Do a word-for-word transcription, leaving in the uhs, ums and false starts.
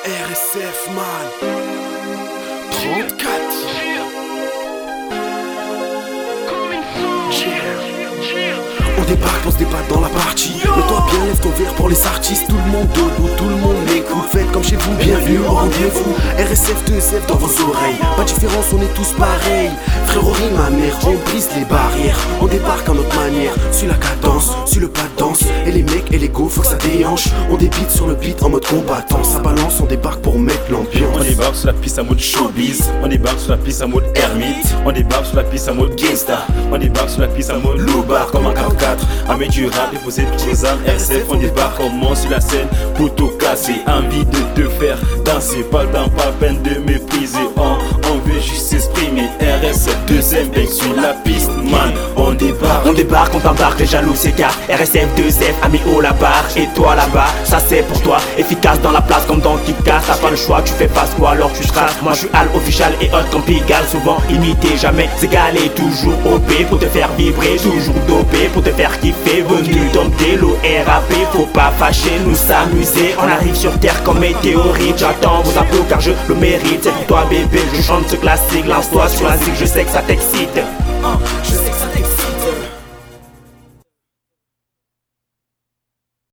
R S F man. trente-quatre. On débarque, on se débat dans la partie. Mets-toi bien, lève ton verre pour les artistes. Tout le monde debout, tout le monde m'écoute. Faites comme chez vous, bienvenue au rendez-vous. R S F deux F dans vos oreilles. Pas de différence, on est tous pareils. Frérot, ma mère, on brise les barrières. On débarque à notre manière. Suis la cadence, suis le pas de danse. Et les mecs et les go, faut que ça déhanche. On débite sur le beat en mode combattant. Ça balance, on débarque pour mettre l'ambiance. On débarque sur la piste en mode showbiz. On débarque sur la piste en mode ermite. On débarque sur la piste en mode gangsta. On débarque sur la piste en mode loubar comme un quarante-quatre. Amé du rap et poser toutes vos armes. R S F on débarque, on monte sur la scène pour tout casser. Envie de te faire danser, pas le temps, pas peine de mépriser. On, on veut juste s'exprimer. R S F deuxième bec sur la piste, man. On débarque, on débarque, on t'embarque, les jaloux s'écartent. R S F deux F, ami haut la barre. Et toi là-bas, ça c'est pour toi. Efficace dans la place comme dans Kick-Ass. T'as pas le choix, tu fais face quoi alors tu seras. Moi je suis Al official et hot comme Pigalle. Souvent imité, jamais égalé. Toujours O P pour te faire vibrer. Toujours dopé pour te faire kiffer. Venu dompter l'O R A P. Faut pas fâcher, nous s'amuser. On arrive sur terre comme météorite. J'attends vos applaudissements car je le mérite. C'est pour toi bébé, je chante ce classique. Lance-toi sur la zig, je sais que ça t'excite. Je sais que ça t'excite.